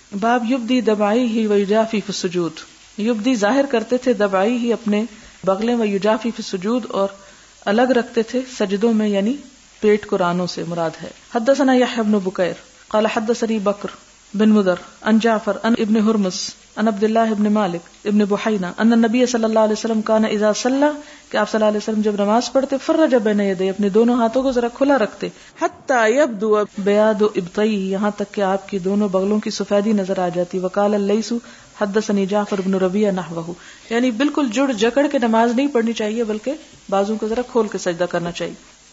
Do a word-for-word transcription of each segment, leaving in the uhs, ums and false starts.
باب یبدی دبائی ہی و یجافی فی السجود. یبدی ظاہر کرتے تھے دبائی ہی اپنے بغلیں و یجافی فی السجود اور الگ رکھتے تھے سجدوں میں، یعنی پیٹ کو رانوں سے مراد ہے. حدثنا یحیی بن بکیر قال حدثنی بکر بن مدر عن جعفر عن ابن ہرمز عن عبد اللہ ابن مالک ابن بحینہ ان النبی صلی اللہ علیہ وسلم کان اذا صلی، کہ آپ صلی اللہ علیہ وسلم جب نماز پڑھتے فرج بین یدیہ، اپنے دونوں ہاتھوں کو ذرا کھلا رکھتے، حتی یبدو بیاض ابطیہ، یہاں تک کہ آپ کی دونوں بغلوں کی سفیدی نظر آ جاتی. وقال اللیث حدثنی جعفر بن ربیعہ نحوہ، یعنی بالکل جڑ جکڑ کے نماز نہیں پڑھنی چاہیے بلکہ بازو کو ذرا کھول کے سجدہ کرنا چاہیے.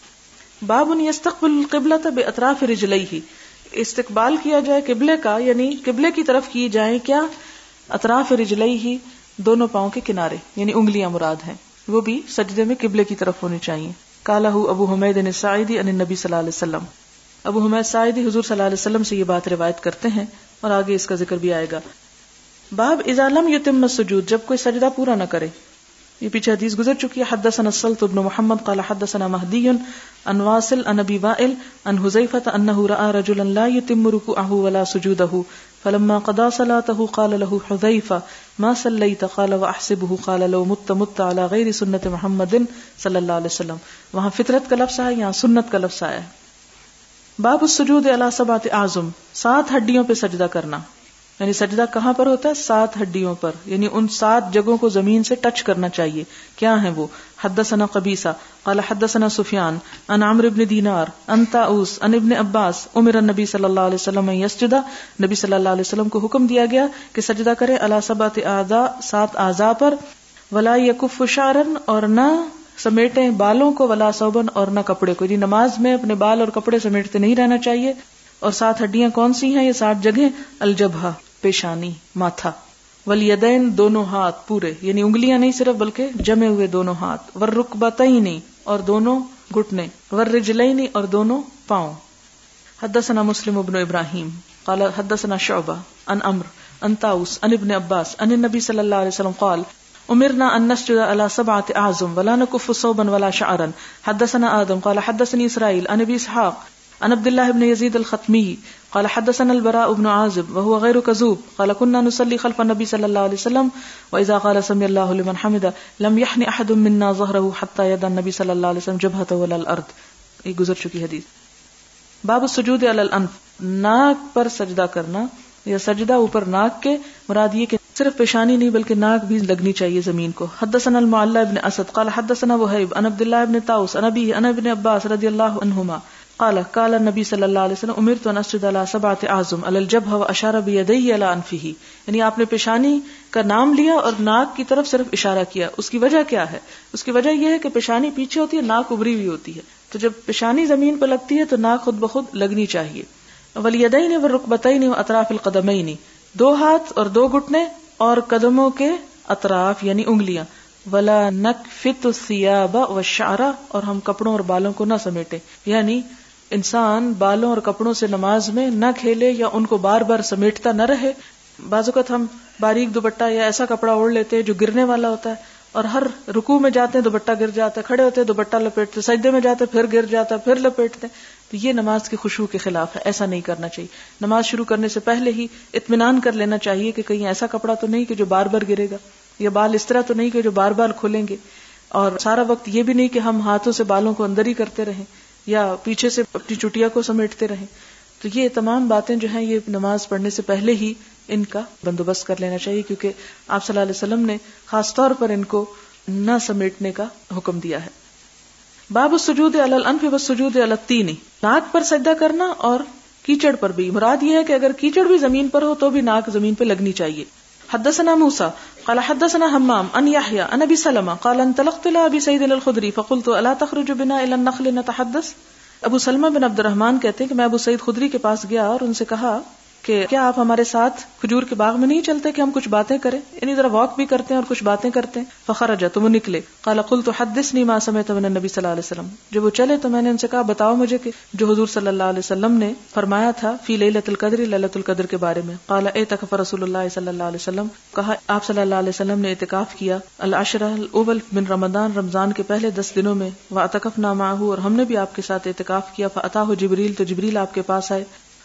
باب یستقبل القبلۃ باطراف رجلیہ، استقبال کیا جائے قبلے کا، یعنی قبلے کی طرف کی جائیں کیا؟ اطراف رجلیہ، دونوں پاؤں کے کنارے، یعنی انگلیاں مراد ہیں، وہ بھی سجدے میں قبلے کی طرف ہونی چاہیے. قالہ ابو حمید الساعدی عن النبی صلی اللہ علیہ وسلم، ابو حمید ساعدی حضور صلی اللہ علیہ وسلم سے یہ بات روایت کرتے ہیں اور آگے اس کا ذکر بھی آئے گا. باب اذا لم یتم السجود، جب کوئی سجدہ پورا نہ کرے. یہ پیچھے حدیث گزر چکی ہے. حدثنا السلط بن محمد قال حدثنا مہدی عن واصل عن ابی وائل عن حذیفہ انہ رأى رجلا لا يتم ركوعه ولا سجوده فلما قضى صلاته قال له حذیفہ ما صلیت قال واحسبه قال لو مت مت على غیر سنت محمد صلی اللہ علیہ وسلم. وہاں فطرت کا لفظ ہے، یہاں سنت کا لفظ آیا ہے. باب السجود علی سبعۃ اعظم، سات ہڈیوں پہ سجدہ کرنا، یعنی سجدہ کہاں پر ہوتا ہے؟ سات ہڈیوں پر، یعنی ان سات جگہوں کو زمین سے ٹچ کرنا چاہیے. کیا ہیں وہ؟ حدثنا قبیصہ قال حدثنا سفیان عن عمرو بن دینار عن طاؤس عن ابن عباس امر النبی صلی اللہ علیہ وسلم ان یسجد، نبی صلی اللہ علیہ وسلم کو حکم دیا گیا کہ سجدہ کرے علی سبعۃ اعضاء، سات اعضاء پر، ولا یکف شعرا، اور نہ سمیٹیں بالوں کو، ولا ثوبا، اور نہ کپڑے کو، یعنی نماز میں اپنے بال اور کپڑے سمیٹتے نہیں رہنا چاہیے. اور سات ہڈیاں کون سی ہیں؟ یہ سات جگہیں: الجبہہ، پیشانی، ماتھا، والیدین، دونوں ہاتھ پورے، یعنی انگلیاں نہیں صرف بلکہ جمے ہوئے دونوں ہاتھ، والرکبتین، اور دونوں گھٹنے، والرجلین، اور دونوں پاؤں. حدثنا مسلم بن ابراہیم قال حدثنا شعبہ عن عمرو عن طاؤس عن ابن عباس عن النبی صلی اللہ علیہ وسلم قال امرنا ان نسجد على سبعة اعظم ولا نكف صوبا ولا شعرا. حدثنا آدم قال حدثني اسرائيل عن ابي اسحاق عن عبد الله بن يزيد الختمي قال حدثنا البراء بن عازب وهو غير كذوب قال كنا نصلي خلف النبي صلى الله عليه وسلم واذا قال سمع الله لمن حمده لم يحن احد منا ظهره حتى يدع النبي صلى الله عليه وسلم جبهته على الارض. یہ گزر چکی حدیث. باب السجود على الانف، ناک پر سجدہ کرنا یا سجدہ اوپر ناک کے، مراد یہ کہ صرف پیشانی نہیں بلکہ ناک بھی لگنی چاہیے زمین کو. حدثنا المعلى بن اسد قال حدثنا وهيب عن عبد الله بن طاووس عن ابي عن ابن عباس رضي الله عنهما قال قال النبي صلی اللہ علیہ وسلم امرت ان اسجد على سبعة اعظم على الجبهة واشار بيديه على انفه، یعنی آپ نے پیشانی کا نام لیا اور ناک کی طرف صرف اشارہ کیا. اس کی وجہ کیا ہے؟ اس کی وجہ یہ ہے کہ پیشانی پیچھے ہوتی ہے، ناک ابری ہوئی ہوتی ہے، تو جب پیشانی زمین پر لگتی ہے تو ناک خود بخود لگنی چاہیے. والیدین والرکبتین واطراف القدمین، دو ہاتھ اور دو گھٹنے اور قدموں کے اطراف یعنی انگلیاں. ولا نکفت الثیاب والشعر، اور ہم کپڑوں اور بالوں کو نہ سمیٹے، یعنی انسان بالوں اور کپڑوں سے نماز میں نہ کھیلے یا ان کو بار بار سمیٹتا نہ رہے. بعض اوقات ہم باریک دوپٹہ یا ایسا کپڑا اوڑھ لیتے ہیں جو گرنے والا ہوتا ہے، اور ہر رکوع میں جاتے ہیں دوپٹہ گر جاتا ہے، کھڑے ہوتے ہیں دوپٹہ لپیٹتے، سجدے میں جاتے پھر گر جاتا ہے، پھر لپیٹتے. تو یہ نماز کی خشوع کے خلاف ہے، ایسا نہیں کرنا چاہیے. نماز شروع کرنے سے پہلے ہی اطمینان کر لینا چاہیے کہ کہیں ایسا کپڑا تو نہیں کہ جو بار بار گرے گا، یا بال اس طرح تو نہیں کہ جو بار بار کھلیں گے. اور سارا وقت یہ بھی نہیں کہ ہم ہاتھوں سے بالوں کو اندر ہی کرتے رہیں یا پیچھے سے اپنی چٹیا کو سمیٹتے رہیں. تو یہ تمام باتیں جو ہیں یہ نماز پڑھنے سے پہلے ہی ان کا بندوبست کر لینا چاہیے، کیونکہ آپ صلی اللہ علیہ وسلم نے خاص طور پر ان کو نہ سمیٹنے کا حکم دیا ہے. باب السجود علی الانف والسجود علی الطین، ناک پر سجدہ کرنا اور کیچڑ پر بھی. مراد یہ ہے کہ اگر کیچڑ بھی زمین پر ہو تو بھی ناک زمین پہ لگنی چاہیے. حدثنا موسیٰ قال حدثنا حمام عن يحيى عن ابي سلمة قال انطلقت الى ابي سعيد الخدري فقلت الا تخرج بنا الى النخل نتحدث. ابو سلمہ بن عبد الرحمن کہتے ہیں کہ میں ابو سعید خدری کے پاس گیا اور ان سے کہا کہ کیا آپ ہمارے ساتھ کھجور کے باغ میں نہیں چلتے کہ ہم کچھ باتیں کریں، یعنی ذرا واک بھی کرتے ہیں اور کچھ باتیں کرتے ہیں. فخرج، تو وہ نکلے. قال قلت حدثني ما سمعت من النبي صلی اللہ علیہ وسلم. جب وہ چلے تو میں نے ان سے کہا بتاؤ مجھے کہ جو حضور صلی اللہ علیہ وسلم نے فرمایا تھا فی لیلۃ القدر، لیلۃ القدر کے بارے میں. قال اعتکف رسول اللہ صلی اللہ علیہ وسلم، کہا آپ صلی اللہ علیہ وسلم نے اعتکاف کیا العشرہ الاول من رمضان، رمضان کے پہلے دس دنوں میں. واعتکفنا معه، اور ہم نے بھی آپ کے ساتھ اعتکاف کیا. فاتاه جبریل، تو جبریل آپ کے پاس آئے.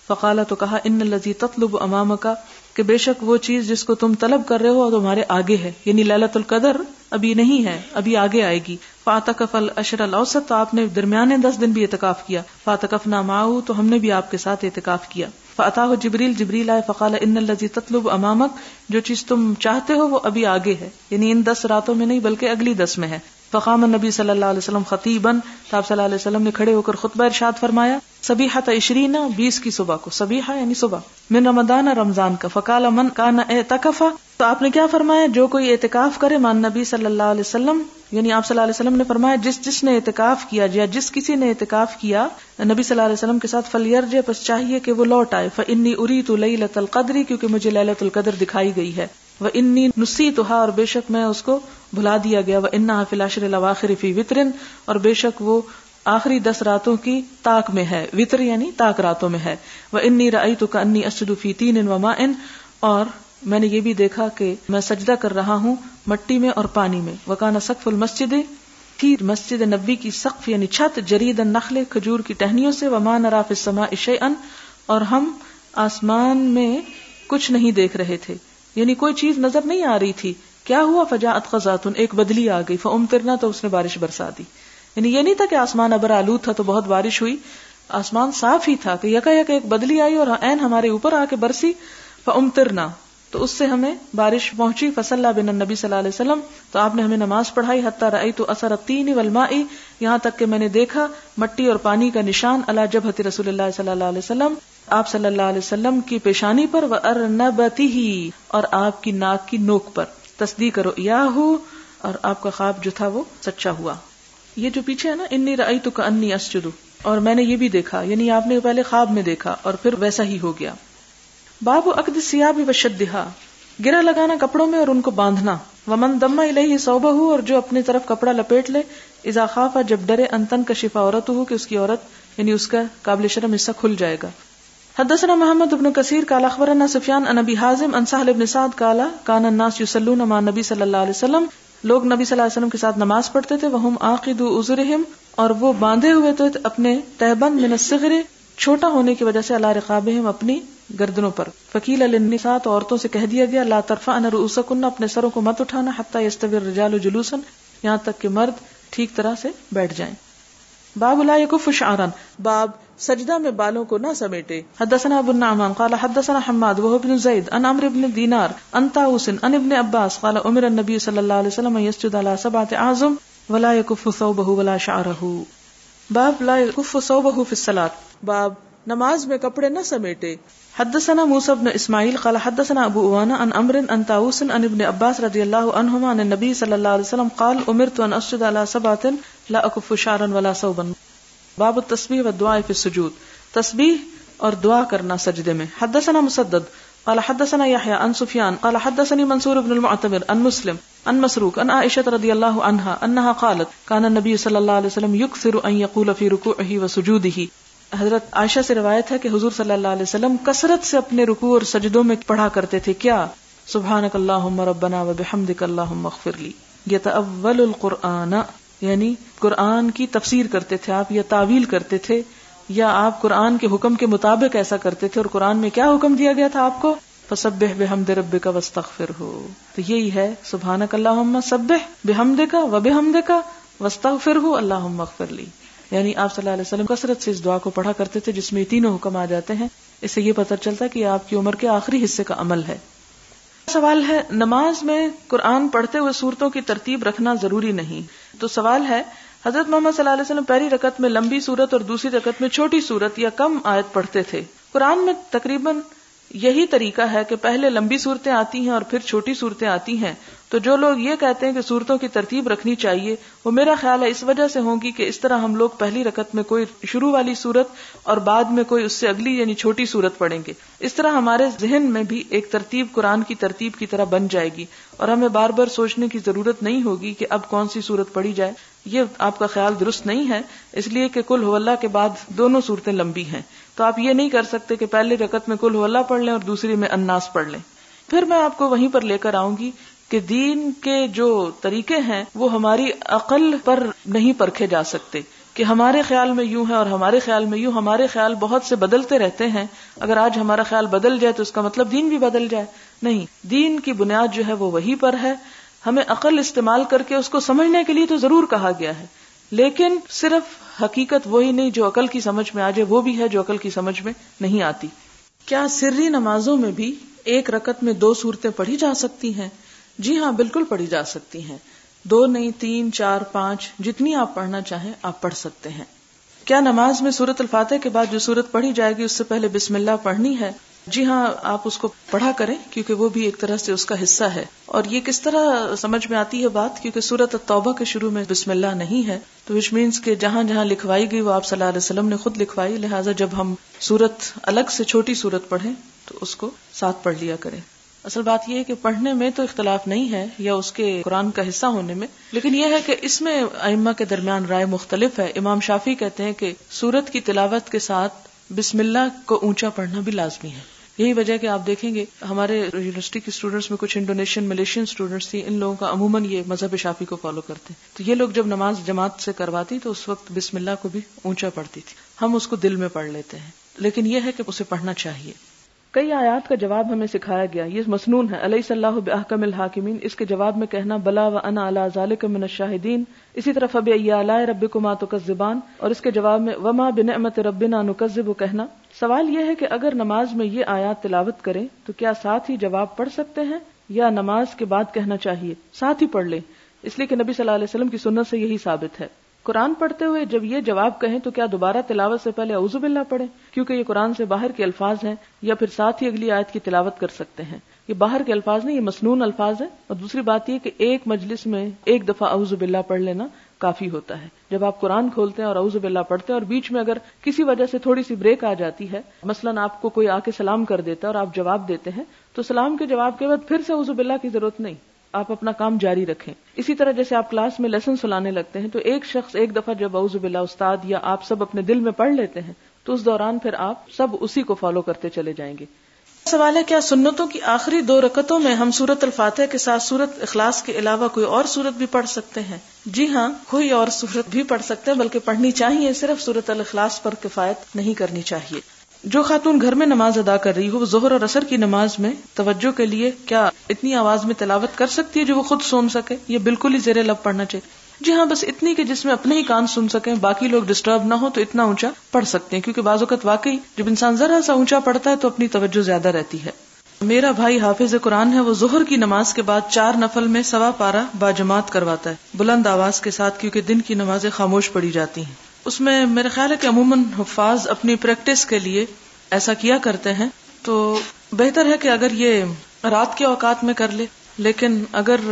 فقال تو کہا ان الذی تطلب امامک کہ بے شک وہ چیز جس کو تم طلب کر رہے ہو وہ تمہارے آگے ہے، یعنی لیلۃ القدر ابھی نہیں ہے، ابھی آگے آئے گی. فاعتکف العشر الاوسط تو آپ نے درمیانے دس دن بھی اعتکاف کیا. فاعتکفنا معه تو ہم نے بھی آپ کے ساتھ اعتکاف کیا. فاتاہ جبریل جبریل آئے فقال ان الذی تطلب امامک جو چیز تم چاہتے ہو وہ ابھی آگے ہے، یعنی ان دس راتوں میں نہیں بلکہ اگلی دس میں ہے. فقام النبی صلی اللہ علیہ وسلم خطیبا تو آپ صلی اللہ علیہ وسلم نے کھڑے ہو کر خطبہ ارشاد فرمایا صبیحۃ عشرین بیس کی صبح کو، صبیحہ یعنی صبح، من رمضان رمضان کا. فقال من کان اعتکف تو آپ نے کیا فرمایا جو کوئی اعتکاف کرے مان نبی صلی اللہ علیہ وسلم، یعنی آپ صلی اللہ علیہ وسلم نے فرمایا جس جس نے اعتکاف کیا یا جس کسی نے اعتکاف کیا نبی صلی اللہ علیہ وسلم کے ساتھ فلیرجع پس چاہیے کہ وہ لوٹ آئے. فانی اریت لیلۃ القدر کیونکہ مجھے لیلۃ القدر دکھائی گئی ہے. وانی نسیتھا اور بے شک میں اس کو بھلا دیا گیا. وانھا فی العشر الاواخر فی وتر اور بے شک وہ آخری دس راتوں کی طاق میں ہے، وتر یعنی طاق راتوں میں ہے. وانی رأیت کانی اسجد فی طین وماء اور میں نے یہ بھی دیکھا کہ میں سجدہ کر رہا ہوں مٹی میں اور پانی میں. وکان سقف المسجد تھی مسجد نبی کی سقف یعنی چھت جرید النخل کھجور کی ٹہنیوں سے. وما نرى فی السماء شیئا اور ہم آسمان میں کچھ نہیں دیکھ رہے تھے، یعنی کوئی چیز نظر نہیں آ رہی تھی. کیا ہوا فجاءت غزات ایک بدلی آ گئی فامطرنا تو اس نے بارش برسا دی. یعنی یہ نہیں تھا کہ آسمان ابر آلود تھا تو بہت بارش ہوئی، آسمان صاف ہی تھا کہ یکا یک ایک بدلی آئی اور عین ہمارے اوپر آ کے برسی. فامطرنا تو اس سے ہمیں بارش پہنچی. فصلی بنا النبی صلی اللہ علیہ وسلم تو آپ نے ہمیں نماز پڑھائی. حتی رأیت اثر الطین والماء یہاں تک کہ میں نے دیکھا مٹی اور پانی کا نشان علی جبہۃ رسول اللہ صلی اللہ علیہ وسلم آپ صلی اللہ علیہ وسلم کی پیشانی پر. وارنبتہ اور آپ کی ناک کی نوک پر. تصدیق کرو یاہو اور آپ کا خواب جو تھا وہ سچا ہوا. یہ جو پیچھے ہے نا انی رأیت کانی اسجد اور میں نے یہ بھی دیکھا، یعنی آپ نے پہلے خواب میں دیکھا اور پھر ویسا ہی ہو گیا. باب عقد الثياب وشدها گرہ لگانا کپڑوں میں اور ان کو باندھنا. ومن ضم الیہ ثوبہ اور جو اپنی طرف کپڑا لپیٹ لے. اذا خاف جب ڈرے ان تنکشف عورتہ کہ اس کی عورت یعنی اس کا قابل شرم حصہ کھل جائے گا. حدثنا محمد بن کثیر قال اخبرنا سفیان عن ابی حازم عن سہل بن سعد قال كان الناس يصلون مع النبي صلی اللہ علیہ وسلم لوگ نبی صلی اللہ علیہ وسلم کے ساتھ نماز پڑھتے تھے. وهم عاقدو ازرهم اور وہ باندھے ہوئے تھے اپنے تہبند من الصغر چھوٹا ہونے کی وجہ سے علی رقابہم اپنی گردنوں پر. فقیل للنساء عورتوں سے کہہ دیا گیا لا ترفعن رؤوسکن اپنے سروں کو مت اٹھانا حتی یستوی الرجال جلوسا یہاں تک کہ مرد ٹھیک طرح سے بیٹھ جائیں. باب لا یکف شعرا باب سجدہ میں بالوں کو نہ سمیٹے. حدثنا ابو النعمان قال حدثنا حماد وهو بن زید عن عمرو بن دینار عن طاووس عن ابن عباس قال امر النبي صلی اللہ علیہ وسلم يسجد على سبعة اعظم ولا يكف ثوبه ولا شعره. باب لا يكف ثوبه في الصلاة باب نماز میں کپڑے نہ سمیٹے. حدثنا موسى بن اسماعیل قال حدثنا ابو اوانا عن عمرو عن طاووس عن ابن عباس رضی اللہ عنہما عن النبي صلی اللہ علیہ وسلم قال امرت ان اسجد على سبعة لا اكف شعرا ولا ثوبا. باب التسبیح والدعاء فی السجود تسبیح اور دعا کرنا سجدے میں. حدثنا مسدد قال حدثنا يحيى عن سفيان قال حدثني منصور بن المعتمر عن مسلم عن مسروق عن عائشة رضي الله عنها انها قالت كان النبي صلى الله عليه وسلم يكثر ان يقول في ركوعه وسجوده. حضرت عائشہ سے روایت ہے کہ حضور صلی اللہ علیہ وسلم کثرت سے اپنے رکوع اور سجدوں میں پڑھا کرتے تھے کیا سبحانک اللہم ربنا وبحمدک اللہم اغفر لی. یتأول القرآن یعنی قرآن کی تفسیر کرتے تھے آپ یا تعویل کرتے تھے یا آپ قرآن کے حکم کے مطابق ایسا کرتے تھے. اور قرآن میں کیا حکم دیا گیا تھا آپ کو فسبح بحمد ربک واستغفرہ. تو یہی ہے سبحانک اللہم سبح بحمدک وبحمدک واستغفرہ اللہم اغفر لی. یعنی آپ صلی اللہ علیہ وسلم کثرت سے اس دعا کو پڑھا کرتے تھے جس میں تینوں حکم آ جاتے ہیں. اس سے یہ پتہ چلتا ہے کہ آپ کی عمر کے آخری حصے کا عمل ہے. سوال ہے نماز میں قرآن پڑھتے ہوئے سورتوں کی ترتیب رکھنا ضروری نہیں. تو سوال ہے حضرت محمد صلی اللہ علیہ وسلم پہلی رکعت میں لمبی سورت اور دوسری رکعت میں چھوٹی سورت یا کم آیت پڑھتے تھے. قرآن میں تقریباً یہی طریقہ ہے کہ پہلے لمبی صورتیں آتی ہیں اور پھر چھوٹی صورتیں آتی ہیں. تو جو لوگ یہ کہتے ہیں کہ صورتوں کی ترتیب رکھنی چاہیے وہ میرا خیال ہے اس وجہ سے ہوں گی کہ اس طرح ہم لوگ پہلی رکعت میں کوئی شروع والی صورت اور بعد میں کوئی اس سے اگلی یعنی چھوٹی صورت پڑھیں گے. اس طرح ہمارے ذہن میں بھی ایک ترتیب قرآن کی ترتیب کی طرح بن جائے گی اور ہمیں بار بار سوچنے کی ضرورت نہیں ہوگی کہ اب کون سی صورت پڑھی جائے. یہ آپ کا خیال درست نہیں ہے اس لیے کہ قل هو اللہ کے بعد دونوں صورتیں لمبی ہیں. تو آپ یہ نہیں کر سکتے کہ پہلی رکعت میں قل هو اللہ پڑھ لیں اور دوسری میں الناس پڑھ لیں. پھر میں آپ کو وہیں پر لے کر آؤں گی کہ دین کے جو طریقے ہیں وہ ہماری عقل پر نہیں پرکھے جا سکتے. کہ ہمارے خیال میں یوں ہے اور ہمارے خیال میں یوں. ہمارے خیال بہت سے بدلتے رہتے ہیں. اگر آج ہمارا خیال بدل جائے تو اس کا مطلب دین بھی بدل جائے؟ نہیں، دین کی بنیاد جو ہے وہ وہی پر ہے. ہمیں عقل استعمال کر کے اس کو سمجھنے کے لیے تو ضرور کہا گیا ہے، لیکن صرف حقیقت وہی نہیں جو عقل کی سمجھ میں آ جائے، وہ بھی ہے جو عقل کی سمجھ میں نہیں آتی. کیا سری نمازوں میں بھی ایک رکعت میں دو صورتیں پڑھی جا سکتی ہیں؟ جی ہاں، بالکل پڑھی جا سکتی ہیں. دو نہیں، تین، چار، پانچ، جتنی آپ پڑھنا چاہیں آپ پڑھ سکتے ہیں. کیا نماز میں سورۃ الفاتحہ کے بعد جو سورت پڑھی جائے گی اس سے پہلے بسم اللہ پڑھنی ہے؟ جی ہاں، آپ اس کو پڑھا کریں کیونکہ وہ بھی ایک طرح سے اس کا حصہ ہے. اور یہ کس طرح سمجھ میں آتی ہے بات، کیونکہ سورۃ التوبہ کے شروع میں بسم اللہ نہیں ہے، تو وچ مینس کہ جہاں جہاں لکھوائی گئی وہ آپ صلی اللہ علیہ وسلم نے خود لکھوائی، لہٰذا جب ہم سورت الگ سے چھوٹی سورت پڑھیں تو اس کو ساتھ پڑھ لیا کریں. اصل بات یہ ہے کہ پڑھنے میں تو اختلاف نہیں ہے یا اس کے قرآن کا حصہ ہونے میں، لیکن یہ ہے کہ اس میں ائمہ کے درمیان رائے مختلف ہے. امام شافعی کہتے ہیں کہ سورت کی تلاوت کے ساتھ بسم اللہ کو اونچا پڑھنا بھی لازمی ہے. یہی وجہ کہ آپ دیکھیں گے ہمارے یونیورسٹی کے اسٹوڈنٹس میں کچھ انڈونیشین ملیشین اسٹوڈنٹس تھی، ان لوگوں کا عموماً یہ مذہب شافعی کو فالو کرتے ہیں، تو یہ لوگ جب نماز جماعت سے کرواتی تو اس وقت بسم اللہ کو بھی اونچا پڑھتی تھی. ہم اس کو دل میں پڑھ لیتے ہیں، لیکن یہ ہے کہ اسے پڑھنا چاہیے. کئی آیات کا جواب ہمیں سکھایا گیا، یہ مسنون ہے. الیس اللہ باحکم الحاکمین، اس کے جواب میں کہنا بلا وانا علی ذلک من الشاہدین. اسی طرح فبأی آلاء ربکما تکذبان، اور اس کے جواب میں وما بنعمت ربنا نکذب کہنا. سوال یہ ہے کہ اگر نماز میں یہ آیات تلاوت کریں تو کیا ساتھ ہی جواب پڑھ سکتے ہیں یا نماز کے بعد کہنا چاہیے؟ ساتھ ہی پڑھ لیں، اس لیے کہ نبی صلی اللہ علیہ وسلم کی سنت سے یہی ثابت ہے. قرآن پڑھتے ہوئے جب یہ جواب کہیں تو کیا دوبارہ تلاوت سے پہلے اعوذ باللہ پڑھیں کیونکہ یہ قرآن سے باہر کے الفاظ ہیں، یا پھر ساتھ ہی اگلی آیت کی تلاوت کر سکتے ہیں؟ یہ باہر کے الفاظ نہیں، یہ مسنون الفاظ ہیں. اور دوسری بات یہ کہ ایک مجلس میں ایک دفعہ اعوذ باللہ پڑھ لینا کافی ہوتا ہے. جب آپ قرآن کھولتے ہیں اور اعوذ باللہ پڑھتے ہیں اور بیچ میں اگر کسی وجہ سے تھوڑی سی بریک آ جاتی ہے، مثلاً آپ کو کوئی آ کے سلام کر دیتا ہے اور آپ جواب دیتے ہیں، تو سلام کے جواب کے بعد پھر سے اعوذ باللہ کی ضرورت نہیں، آپ اپنا کام جاری رکھیں. اسی طرح جیسے آپ کلاس میں لیسن سنانے لگتے ہیں تو ایک شخص ایک دفعہ جب اعوذ باللہ استاد یا آپ سب اپنے دل میں پڑھ لیتے ہیں تو اس دوران پھر آپ سب اسی کو فالو کرتے چلے جائیں گے. سوال ہے کیا سنتوں کی آخری دو رکعتوں میں ہم سورۃ الفاتحہ کے ساتھ سورۃ اخلاص کے علاوہ کوئی اور سورت بھی پڑھ سکتے ہیں؟ جی ہاں، کوئی اور سورت بھی پڑھ سکتے ہیں، بلکہ پڑھنی چاہیے، صرف سورۃ الاخلاص پر کفایت نہیں کرنی چاہیے. جو خاتون گھر میں نماز ادا کر رہی ہو وہ ظہر اور عصر کی نماز میں توجہ کے لیے کیا اتنی آواز میں تلاوت کر سکتی ہے جو وہ خود سن سکے، یہ بالکل ہی زیر لب پڑھنا چاہیے؟ جی ہاں، بس اتنی کہ جس میں اپنے ہی کان سن سکیں، باقی لوگ ڈسٹرب نہ ہو، تو اتنا اونچا پڑھ سکتے ہیں، کیونکہ بعض اوقات واقعی جب انسان ذرا سا اونچا پڑھتا ہے تو اپنی توجہ زیادہ رہتی ہے. میرا بھائی حافظ قرآن ہے، وہ ظہر کی نماز کے بعد چار نفل میں سوا پارہ باجماعت کرواتا ہے بلند آواز کے ساتھ، کیونکہ دن کی نمازیں خاموش پڑھی جاتی ہیں. اس میں میرا خیال ہے کہ عموماً حفاظ اپنی پریکٹس کے لیے ایسا کیا کرتے ہیں، تو بہتر ہے کہ اگر یہ رات کے اوقات میں کر لے، لیکن اگر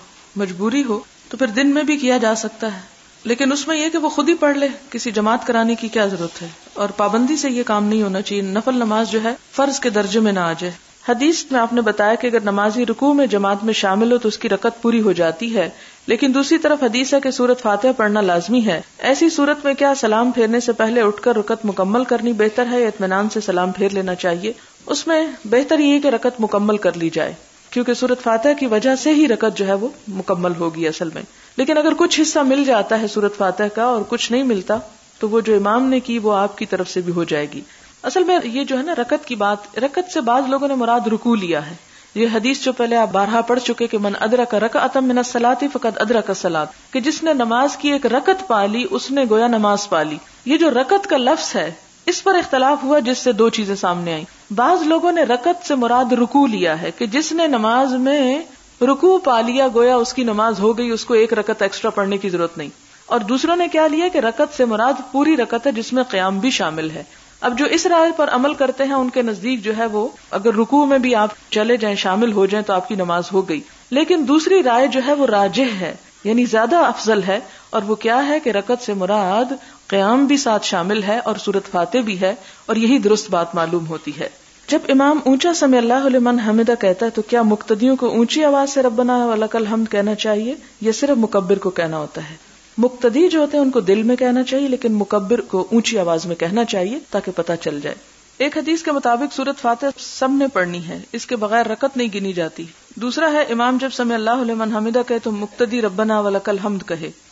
مجبوری ہو تو پھر دن میں بھی کیا جا سکتا ہے. لیکن اس میں یہ کہ وہ خود ہی پڑھ لے، کسی جماعت کرانے کی کیا ضرورت ہے، اور پابندی سے یہ کام نہیں ہونا چاہیے. نفل نماز جو ہے فرض کے درجے میں نہ آ جائے. حدیث میں آپ نے بتایا کہ اگر نمازی رکوع میں جماعت میں شامل ہو تو اس کی رکعت پوری ہو جاتی ہے، لیکن دوسری طرف حدیث ہے کہ سورۃ فاتحہ پڑھنا لازمی ہے. ایسی صورت میں کیا سلام پھیرنے سے پہلے اٹھ کر رکعت مکمل کرنی بہتر ہے یا اطمینان سے سلام پھیر لینا چاہیے؟ اس میں بہتر یہ کہ رکعت مکمل کر لی جائے، کیونکہ سورۃ فاتحہ کی وجہ سے ہی رکعت جو ہے وہ مکمل ہوگی اصل میں. لیکن اگر کچھ حصہ مل جاتا ہے سورۃ فاتحہ کا اور کچھ نہیں ملتا تو وہ جو امام نے کی وہ آپ کی طرف سے بھی ہو جائے گی. اصل میں یہ جو ہے نا رکعت کی بات، رکعت سے بعض لوگوں نے مراد رکوع لیا ہے. یہ حدیث جو پہلے آپ بارہا پڑھ چکے کہ من ادرک رکعۃ من الصلاۃ فقد ادرک الصلاۃ، کہ جس نے نماز کی ایک رکعت پا لی اس نے گویا نماز پا لی. یہ جو رکعت کا لفظ ہے اس پر اختلاف ہوا جس سے دو چیزیں سامنے آئیں. بعض لوگوں نے رکعت سے مراد رکوع لیا ہے کہ جس نے نماز میں رکوع پا لیا گویا اس کی نماز ہو گئی، اس کو ایک رکعت ایکسٹرا پڑھنے کی ضرورت نہیں. اور دوسروں نے کیا لیا کہ رکعت سے مراد پوری رکعت ہے جس میں قیام بھی شامل ہے. اب جو اس رائے پر عمل کرتے ہیں ان کے نزدیک جو ہے وہ اگر رکوع میں بھی آپ چلے جائیں، شامل ہو جائیں تو آپ کی نماز ہو گئی. لیکن دوسری رائے جو ہے وہ راجح ہے، یعنی زیادہ افضل ہے، اور وہ کیا ہے کہ رکعت سے مراد قیام بھی ساتھ شامل ہے اور سورۃ فاتحہ بھی ہے، اور یہی درست بات معلوم ہوتی ہے. جب امام اونچا سمع اللہ لمن حمدہ کہتا ہے تو کیا مقتدیوں کو اونچی آواز سے ربنا ولک الحمد کہنا چاہیے یا صرف مکبر کو کہنا ہوتا ہے؟ مقتدی جو ہوتے ہیں ان کو دل میں کہنا چاہیے، لیکن مکبر کو اونچی آواز میں کہنا چاہیے تاکہ پتہ چل جائے. ایک حدیث کے مطابق سورۃ فاتحہ سب نے پڑھنی ہے، اس کے بغیر رکعت نہیں گنی جاتی. دوسرا ہے امام جب سمع اللہ لمن حمدہ کہے تو مقتدی ربنا ولک الحمد کہے.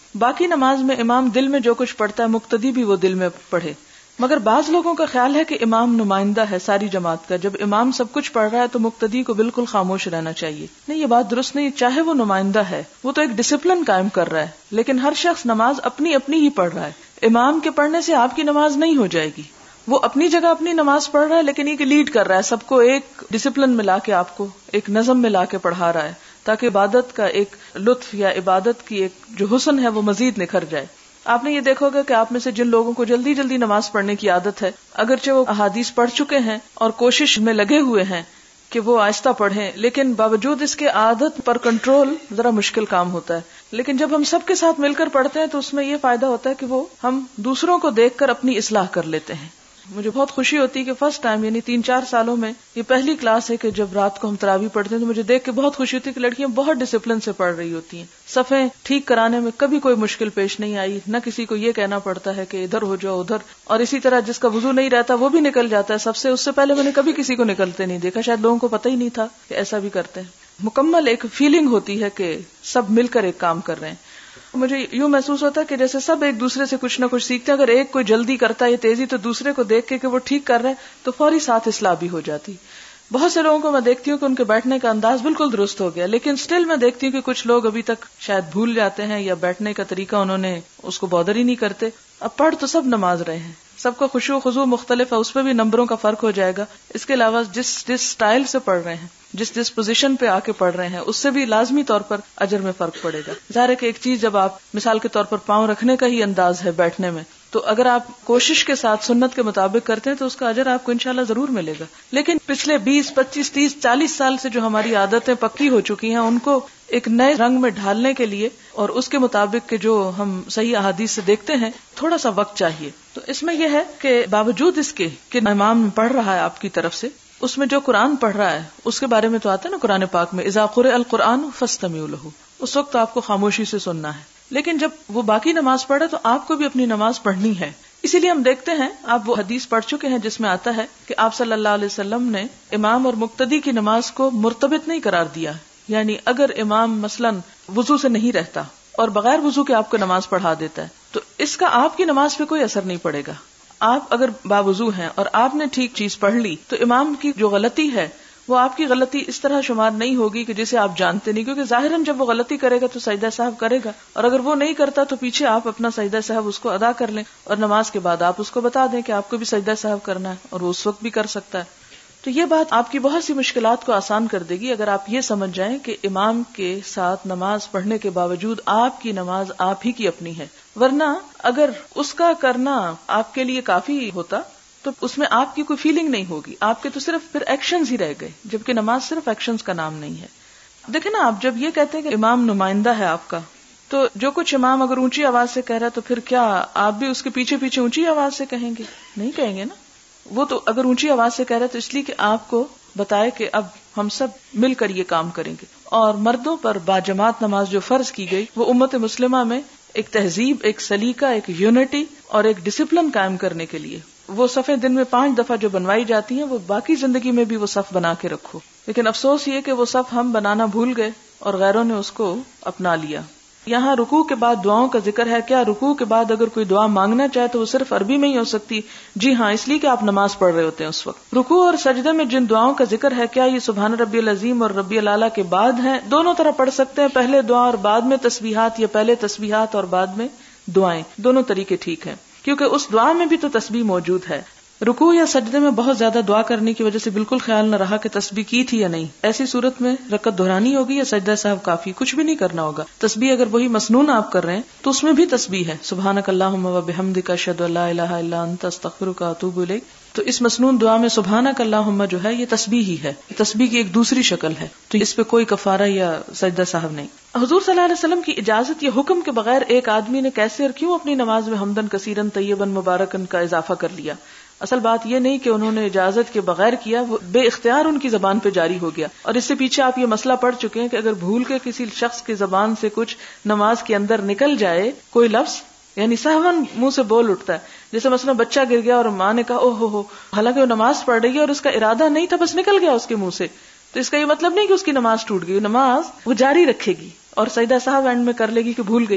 باقی نماز میں امام دل میں جو کچھ پڑھتا ہے مقتدی بھی وہ دل میں پڑھے. مگر بعض لوگوں کا خیال ہے کہ امام نمائندہ ہے ساری جماعت کا، جب امام سب کچھ پڑھ رہا ہے تو مقتدی کو بالکل خاموش رہنا چاہیے. نہیں، یہ بات درست نہیں. چاہے وہ نمائندہ ہے، وہ تو ایک ڈسپلن قائم کر رہا ہے، لیکن ہر شخص نماز اپنی اپنی ہی پڑھ رہا ہے. امام کے پڑھنے سے آپ کی نماز نہیں ہو جائے گی. وہ اپنی جگہ اپنی نماز پڑھ رہا ہے، لیکن یہ کہ لیڈ کر رہا ہے سب کو، ایک ڈسپلن میں لا کے آپ کو ایک نظم میں لا کے پڑھا رہا ہے، تاکہ عبادت کا ایک لطف یا عبادت کی ایک جو حسن ہے وہ مزید نکھر جائے. آپ نے یہ دیکھو گا کہ آپ میں سے جن لوگوں کو جلدی جلدی نماز پڑھنے کی عادت ہے، اگرچہ وہ احادیث پڑھ چکے ہیں اور کوشش میں لگے ہوئے ہیں کہ وہ آہستہ پڑھیں، لیکن باوجود اس کے عادت پر کنٹرول ذرا مشکل کام ہوتا ہے. لیکن جب ہم سب کے ساتھ مل کر پڑھتے ہیں تو اس میں یہ فائدہ ہوتا ہے کہ وہ ہم دوسروں کو دیکھ کر اپنی اصلاح کر لیتے ہیں. مجھے بہت خوشی ہوتی ہے کہ فرسٹ ٹائم یعنی تین چار سالوں میں یہ پہلی کلاس ہے کہ جب رات کو ہم تراویح پڑھتے ہیں تو مجھے دیکھ کے بہت خوشی ہوتی ہے کہ لڑکیاں بہت ڈسپلن سے پڑھ رہی ہوتی ہیں. صفیں ٹھیک کرانے میں کبھی کوئی مشکل پیش نہیں آئی، نہ کسی کو یہ کہنا پڑتا ہے کہ ادھر ہو جاؤ ادھر. اور اسی طرح جس کا وضو نہیں رہتا وہ بھی نکل جاتا ہے سب سے. اس سے پہلے میں نے کبھی کسی کو نکلتے نہیں دیکھا، شاید لوگوں کو پتہ ہی نہیں تھا کہ ایسا بھی کرتے ہیں. مکمل ایک فیلنگ ہوتی ہے کہ سب مل کر ایک کام کر رہے ہیں. مجھے یوں محسوس ہوتا ہے کہ جیسے سب ایک دوسرے سے کچھ نہ کچھ سیکھتے ہیں. اگر ایک کوئی جلدی کرتا ہے یہ تیزی تو دوسرے کو دیکھ کے کہ وہ ٹھیک کر رہے ہیں تو فوری ساتھ اصلاح بھی ہو جاتی. بہت سے لوگوں کو میں دیکھتی ہوں کہ ان کے بیٹھنے کا انداز بالکل درست ہو گیا، لیکن سٹل میں دیکھتی ہوں کہ کچھ لوگ ابھی تک شاید بھول جاتے ہیں یا بیٹھنے کا طریقہ انہوں نے اس کو بادر ہی نہیں کرتے. اب پڑھ تو سب نماز رہے ہیں، سب کا خشوع و خضوع مختلف ہے، اس پہ بھی نمبروں کا فرق ہو جائے گا. اس کے علاوہ جس جس سٹائل سے پڑھ رہے ہیں، جس جس پوزیشن پہ آ کے پڑھ رہے ہیں، اس سے بھی لازمی طور پر اجر میں فرق پڑے گا. ظاہر ہے کہ ایک چیز جب آپ مثال کے طور پر پاؤں رکھنے کا ہی انداز ہے بیٹھنے میں، تو اگر آپ کوشش کے ساتھ سنت کے مطابق کرتے ہیں تو اس کا اجر آپ کو انشاءاللہ ضرور ملے گا. لیکن پچھلے بیس پچیس تیس چالیس سال سے جو ہماری عادتیں پکی ہو چکی ہیں ان کو ایک نئے رنگ میں ڈھالنے کے لیے اور اس کے مطابق کہ جو ہم صحیح احادیث سے دیکھتے ہیں تھوڑا سا وقت چاہیے. تو اس میں یہ ہے کہ باوجود اس کے کہ امام پڑھ رہا ہے آپ کی طرف سے، اس میں جو قرآن پڑھ رہا ہے اس کے بارے میں تو آتا ہے نا قرآن پاک میں اذا قرئ القرآن فاستمعوا لہ، اس وقت آپ کو خاموشی سے سننا ہے. لیکن جب وہ باقی نماز پڑھے تو آپ کو بھی اپنی نماز پڑھنی ہے. اسی لیے ہم دیکھتے ہیں آپ وہ حدیث پڑھ چکے ہیں جس میں آتا ہے کہ آپ صلی اللہ علیہ وسلم نے امام اور مقتدی کی نماز کو مرتبط نہیں قرار دیا. یعنی اگر امام مثلاً وضو سے نہیں رہتا اور بغیر وضو کے آپ کو نماز پڑھا دیتا ہے تو اس کا آپ کی نماز پہ کوئی اثر نہیں پڑے گا. آپ اگر باوضو ہیں اور آپ نے ٹھیک چیز پڑھ لی تو امام کی جو غلطی ہے وہ آپ کی غلطی اس طرح شمار نہیں ہوگی کہ جسے آپ جانتے نہیں، کیونکہ ظاہراً جب وہ غلطی کرے گا تو سجدہ سہو کرے گا، اور اگر وہ نہیں کرتا تو پیچھے آپ اپنا سجدہ سہو اس کو ادا کر لیں اور نماز کے بعد آپ اس کو بتا دیں کہ آپ کو بھی سجدہ سہو کرنا ہے، اور وہ اس وقت بھی کر سکتا ہے. تو یہ بات آپ کی بہت سی مشکلات کو آسان کر دے گی اگر آپ یہ سمجھ جائیں کہ امام کے ساتھ نماز پڑھنے کے باوجود آپ کی نماز آپ ہی کی اپنی ہے. ورنہ اگر اس کا کرنا آپ کے لیے کافی ہوتا تو اس میں آپ کی کوئی فیلنگ نہیں ہوگی، آپ کے تو صرف پھر ایکشنز ہی رہ گئے، جبکہ نماز صرف ایکشنز کا نام نہیں ہے. دیکھیں نا، آپ جب یہ کہتے ہیں کہ امام نمائندہ ہے آپ کا، تو جو کچھ امام اگر اونچی آواز سے کہہ رہا ہے تو پھر کیا آپ بھی اس کے پیچھے پیچھے اونچی آواز سے کہیں گے؟ نہیں کہیں گے نا. وہ تو اگر اونچی آواز سے کہہ رہا ہے تو اس لیے کہ آپ کو بتائے کہ اب ہم سب مل کر یہ کام کریں گے. اور مردوں پر باجماعت نماز جو فرض کی گئی وہ امت مسلمہ میں ایک تہذیب، ایک سلیقہ، ایک یونٹی اور ایک ڈسپلن قائم کرنے کے لیے. وہ صفیں دن میں پانچ دفعہ جو بنوائی جاتی ہیں وہ باقی زندگی میں بھی وہ صف بنا کے رکھو. لیکن افسوس یہ کہ وہ صف ہم بنانا بھول گئے اور غیروں نے اس کو اپنا لیا. یہاں رکوع کے بعد دعاؤں کا ذکر ہے. کیا رکوع کے بعد اگر کوئی دعا مانگنا چاہے تو وہ صرف عربی میں ہی ہو سکتی؟ جی ہاں، اس لیے کہ آپ نماز پڑھ رہے ہوتے ہیں اس وقت. رکوع اور سجدے میں جن دعاؤں کا ذکر ہے کیا یہ سبحان ربی العظیم اور ربی الاعلیٰ کے بعد ہیں؟ دونوں طرح پڑھ سکتے ہیں، پہلے دعا اور بعد میں تسبیحات، یا پہلے تسبیحات اور بعد میں دعائیں. دونوں طریقے ٹھیک ہیں کیونکہ اس دعا میں بھی تو تسبیح موجود ہے. رکوع یا سجدے میں بہت زیادہ دعا کرنے کی وجہ سے بالکل خیال نہ رہا کہ تسبیح کی تھی یا نہیں. ایسی صورت میں رکعت دہرانی ہوگی یا سجدہ سہو کافی؟ کچھ بھی نہیں کرنا ہوگا. تسبیح اگر وہی مسنون آپ کر رہے ہیں تو اس میں بھی تسبیح ہے، سبحانک اللہم و بحمدک اشہد ان لا الہ الا انت استغفرک و اتوب الیک. تو اس مسنون دعا میں سبحانک اللہم جو ہے یہ تسبیح ہی ہے، تسبیح کی ایک دوسری شکل ہے، تو اس پہ کوئی کفارہ یا سجدہ سہو نہیں. حضور صلی اللہ علیہ وسلم کی اجازت یا حکم کے بغیر ایک آدمی نے کیسے اور کیوں اپنی نماز میں حمدن کثیرن طیبن مبارکن کا اضافہ کر لیا؟ اصل بات یہ نہیں کہ انہوں نے اجازت کے بغیر کیا، وہ بے اختیار ان کی زبان پہ جاری ہو گیا. اور اس سے پیچھے آپ یہ مسئلہ پڑھ چکے ہیں کہ اگر بھول کے کسی شخص کی زبان سے کچھ نماز کے اندر نکل جائے کوئی لفظ، یعنی سہون منہ سے بول اٹھتا ہے، جیسے مثلا بچہ گر گیا اور ماں نے کہا او ہو ہو، حالانکہ وہ نماز پڑھ رہی ہے اور اس کا ارادہ نہیں تھا، بس نکل گیا اس کے منہ سے، تو اس کا یہ مطلب نہیں کہ اس کی نماز ٹوٹ گئی، نماز وہ جاری رکھے گی اور سجدہ سہو اینڈ میں کر لے گی کہ بھول گئی.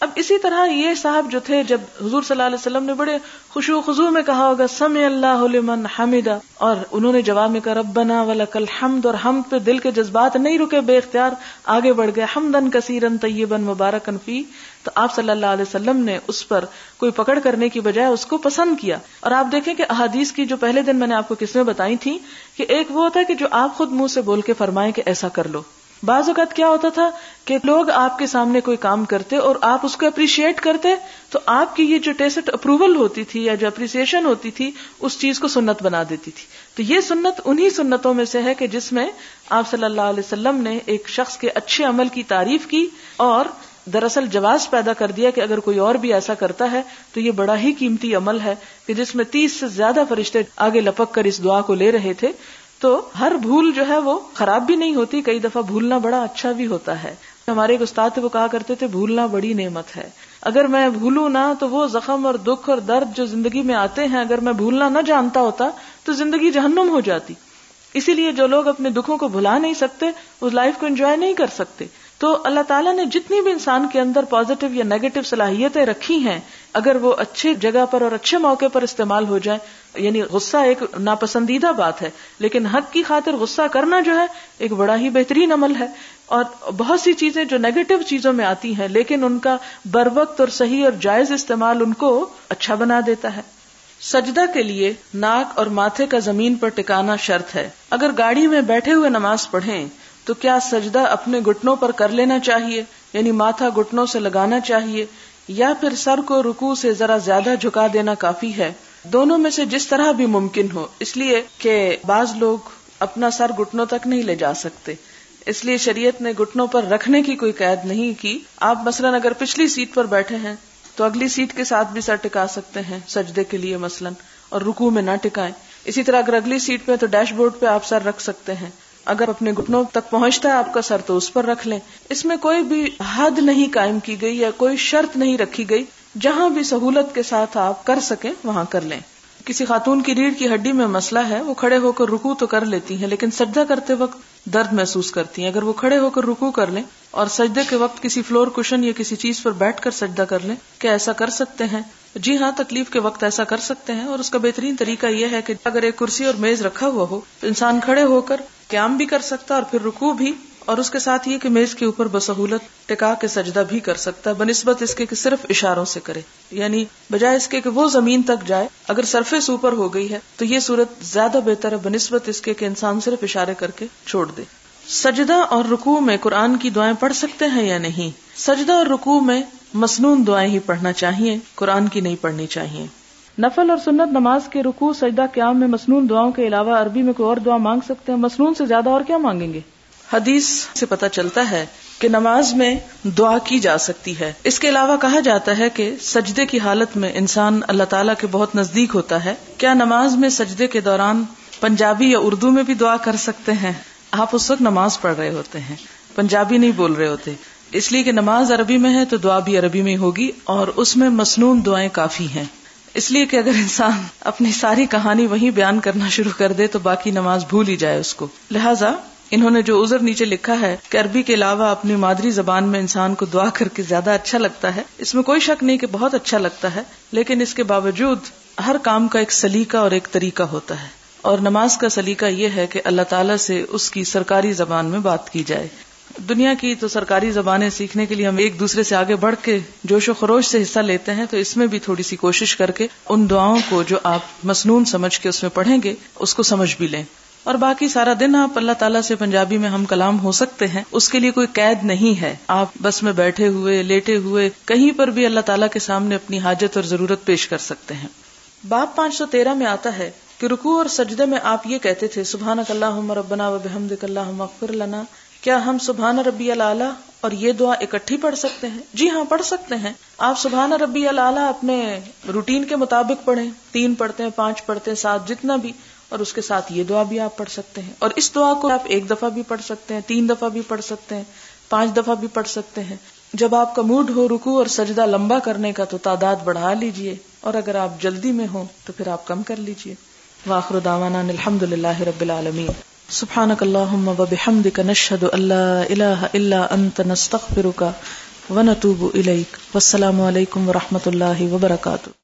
اب اسی طرح یہ صاحب جو تھے، جب حضور صلی اللہ علیہ وسلم نے بڑے خشوع و خضوع میں کہا ہوگا سمع اللہ لمن حمدہ، اور انہوں نے جواب میں کہا ربنا ولک الحمد، اور حمد پہ دل کے جذبات نہیں رکے، بے اختیار آگے بڑھ گئے، حمدن کثیرن طیبا مبارکن فی، تو آپ صلی اللہ علیہ وسلم نے اس پر کوئی پکڑ کرنے کی بجائے اس کو پسند کیا. اور آپ دیکھیں کہ احادیث کی جو پہلے دن میں نے آپ کو قسمیں بتائی تھیں کہ ایک وہ ہوتا ہے کہ جو آپ خود منہ سے بول کے فرمائیں کہ ایسا کر لو. بعض اوقات کیا ہوتا تھا کہ لوگ آپ کے سامنے کوئی کام کرتے اور آپ اس کو اپریشیٹ کرتے، تو آپ کی یہ جو ٹیسٹ اپروول ہوتی تھی یا جو اپریسیشن ہوتی تھی اس چیز کو سنت بنا دیتی تھی. تو یہ سنت انہی سنتوں میں سے ہے کہ جس میں آپ صلی اللہ علیہ وسلم نے ایک شخص کے اچھے عمل کی تعریف کی اور دراصل جواز پیدا کر دیا کہ اگر کوئی اور بھی ایسا کرتا ہے تو یہ بڑا ہی قیمتی عمل ہے کہ جس میں تیس سے زیادہ فرشتے آگے لپک کر اس دعا کو لے رہے تھے. تو ہر بھول جو ہے وہ خراب بھی نہیں ہوتی، کئی دفعہ بھولنا بڑا اچھا بھی ہوتا ہے. ہمارے ایک استاد تھے، وہ کہا کرتے تھے بھولنا بڑی نعمت ہے. اگر میں بھولوں نہ تو وہ زخم اور دکھ اور درد جو زندگی میں آتے ہیں، اگر میں بھولنا نہ جانتا ہوتا تو زندگی جہنم ہو جاتی. اسی لیے جو لوگ اپنے دکھوں کو بھلا نہیں سکتے اس لائف کو انجوائے نہیں کر سکتے. تو اللہ تعالیٰ نے جتنی بھی انسان کے اندر پازیٹو یا نیگیٹو صلاحیتیں رکھی ہیں، اگر وہ اچھے جگہ پر اور اچھے موقع پر استعمال ہو جائے، یعنی غصہ ایک ناپسندیدہ بات ہے لیکن حق کی خاطر غصہ کرنا جو ہے ایک بڑا ہی بہترین عمل ہے. اور بہت سی چیزیں جو نیگیٹو چیزوں میں آتی ہیں لیکن ان کا بروقت اور صحیح اور جائز استعمال ان کو اچھا بنا دیتا ہے. سجدہ کے لیے ناک اور ماتھے کا زمین پر ٹکانا شرط ہے. اگر گاڑی میں بیٹھے ہوئے نماز پڑھیں تو کیا سجدہ اپنے گھٹنوں پر کر لینا چاہیے، یعنی ماتھا گھٹنوں سے لگانا چاہیے، یا پھر سر کو رکوع سے ذرا زیادہ جھکا دینا کافی ہے؟ دونوں میں سے جس طرح بھی ممکن ہو، اس لیے کہ بعض لوگ اپنا سر گھٹنوں تک نہیں لے جا سکتے، اس لیے شریعت نے گھٹنوں پر رکھنے کی کوئی قید نہیں کی. آپ مثلاً اگر پچھلی سیٹ پر بیٹھے ہیں تو اگلی سیٹ کے ساتھ بھی سر ٹکا سکتے ہیں سجدے کے لیے مثلاً، اور رکوع میں نہ ٹکائیں. اسی طرح اگر اگلی سیٹ پہ تو ڈیش بورڈ پہ آپ سر رکھ سکتے ہیں. اگر اپنے گھٹنوں تک پہنچتا ہے آپ کا سر تو اس پر رکھ لیں. اس میں کوئی بھی حد نہیں قائم کی گئی یا کوئی شرط نہیں رکھی گئی، جہاں بھی سہولت کے ساتھ آپ کر سکیں وہاں کر لیں. کسی خاتون کی ریڑھ کی ہڈی میں مسئلہ ہے، وہ کھڑے ہو کر رکوع تو کر لیتی ہیں لیکن سجدہ کرتے وقت درد محسوس کرتی ہیں. اگر وہ کھڑے ہو کر رکوع کر لیں اور سجدے کے وقت کسی فلور کشن یا کسی چیز پر بیٹھ کر سجدہ کر لیں، کیا ایسا کر سکتے ہیں؟ جی ہاں، تکلیف کے وقت ایسا کر سکتے ہیں. اور اس کا بہترین طریقہ یہ ہے کہ اگر ایک کرسی اور میز رکھا ہوا ہو تو انسان کھڑے ہو کر قیام بھی کر سکتا اور پھر رکوع بھی، اور اس کے ساتھ یہ کہ میز کے اوپر بسہولت ٹکا کے سجدہ بھی کر سکتا ہے، بنسبت اس کے کہ صرف اشاروں سے کرے، یعنی بجائے اس کے کہ وہ زمین تک جائے. اگر سرفیس اوپر ہو گئی ہے تو یہ صورت زیادہ بہتر ہے بنسبت اس کے کہ انسان صرف اشارے کر کے چھوڑ دے. سجدہ اور رکوع میں قرآن کی دعائیں پڑھ سکتے ہیں یا نہیں؟ سجدہ اور رکوع میں مسنون دعائیں ہی پڑھنا چاہیے، قرآن کی نہیں پڑھنی چاہیے. نفل اور سنت نماز کے رکوع سجدہ قیام میں مسنون دعاؤں کے علاوہ عربی میں کوئی اور دعا مانگ سکتے ہیں؟ مسنون سے زیادہ اور کیا مانگیں گے؟ حدیث سے پتہ چلتا ہے کہ نماز میں دعا کی جا سکتی ہے. اس کے علاوہ کہا جاتا ہے کہ سجدے کی حالت میں انسان اللہ تعالیٰ کے بہت نزدیک ہوتا ہے. کیا نماز میں سجدے کے دوران پنجابی یا اردو میں بھی دعا کر سکتے ہیں؟ آپ اس وقت نماز پڑھ رہے ہوتے ہیں، پنجابی نہیں بول رہے ہوتے، اس لیے کہ نماز عربی میں ہے تو دعا بھی عربی میں ہوگی، اور اس میں مسنون دعائیں کافی ہیں. اس لیے کہ اگر انسان اپنی ساری کہانی وہیں بیان کرنا شروع کر دے تو باقی نماز بھول ہی جائے اس کو. لہٰذا انہوں نے جو عذر نیچے لکھا ہے کہ عربی کے علاوہ اپنی مادری زبان میں انسان کو دعا کر کے زیادہ اچھا لگتا ہے، اس میں کوئی شک نہیں کہ بہت اچھا لگتا ہے، لیکن اس کے باوجود ہر کام کا ایک سلیقہ اور ایک طریقہ ہوتا ہے، اور نماز کا سلیقہ یہ ہے کہ اللہ تعالیٰ سے اس کی سرکاری زبان میں بات کی جائے. دنیا کی تو سرکاری زبانیں سیکھنے کے لیے ہم ایک دوسرے سے آگے بڑھ کے جوش و خروش سے حصہ لیتے ہیں، تو اس میں بھی تھوڑی سی کوشش کر کے ان دعاؤں کو جو آپ مسنون سمجھ کے اس میں پڑھیں گے اس کو سمجھ بھی لیں. اور باقی سارا دن آپ اللہ تعالیٰ سے پنجابی میں ہم کلام ہو سکتے ہیں، اس کے لیے کوئی قید نہیں ہے. آپ بس میں بیٹھے ہوئے، لیٹے ہوئے، کہیں پر بھی اللہ تعالیٰ کے سامنے اپنی حاجت اور ضرورت پیش کر سکتے ہیں. باب پانچ سو تیرہ میں آتا ہے کہ رکوع اور سجدے میں آپ یہ کہتے تھے سبحانک اللہم ربنا و بحمدک اللہم اغفر لنا. کیا ہم سبحان ربی الاعلیٰ اور یہ دعا اکٹھی پڑھ سکتے ہیں؟ جی ہاں، پڑھ سکتے ہیں. آپ سبحان ربی الاعلیٰ اپنے روٹین کے مطابق پڑھیں، تین پڑھتے ہیں، پانچ پڑھتے ہیں، سات، جتنا بھی، اور اس کے ساتھ یہ دعا بھی آپ پڑھ سکتے ہیں. اور اس دعا کو آپ ایک دفعہ بھی پڑھ سکتے ہیں، تین دفعہ بھی پڑھ سکتے ہیں، پانچ دفعہ بھی پڑھ سکتے ہیں. جب آپ کا موڈ ہو رکوع اور سجدہ لمبا کرنے کا تو تعداد بڑھا لیجئے، اور اگر آپ جلدی میں ہوں تو پھر آپ کم کر لیجئے. وآخر دعوانا الحمد للہ رب العالمین. سبحانک اللہم و بحمدک نشہد ان لا الہ الا انت نستغفرک ونتوب الیک. والسلام علیکم ورحمۃ اللہ وبرکاتہ.